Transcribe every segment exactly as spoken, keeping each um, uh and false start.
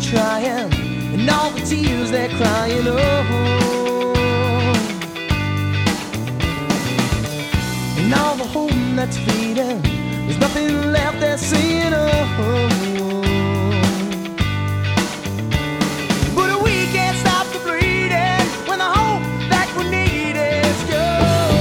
trying, and all the tears they're crying. Oh, and all the hope that's fading, there's nothing left they're saying. Oh, but we can't stop the bleeding when the hope that we need is gone.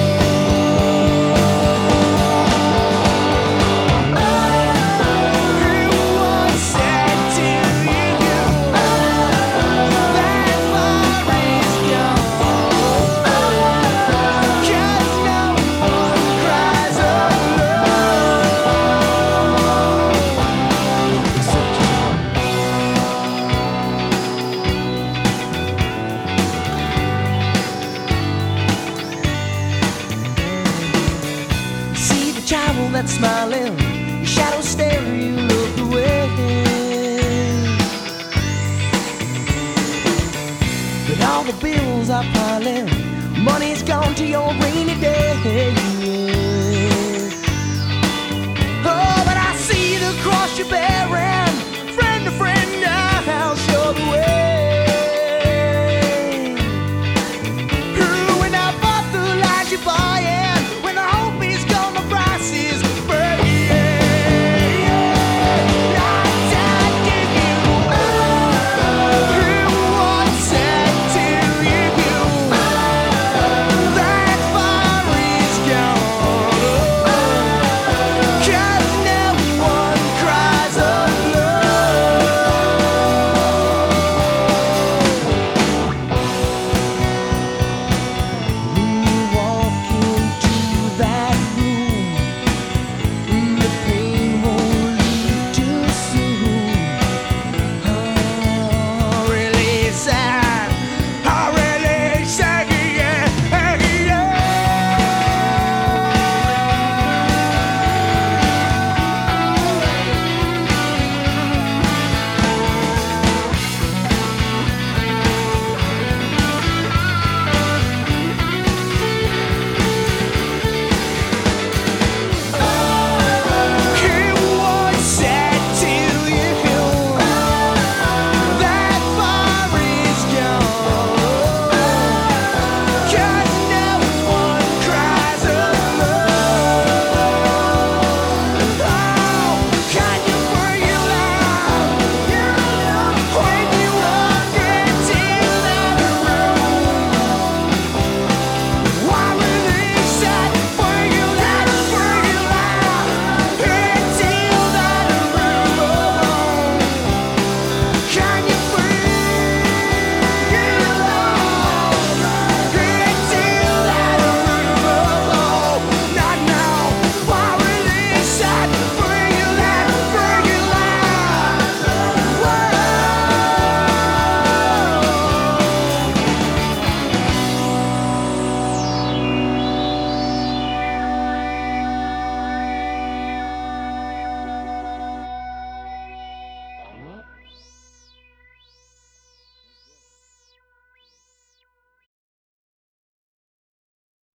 That's smiling, your shadow stare, you look away. But all the bills are piling, money's gone to your rainy day.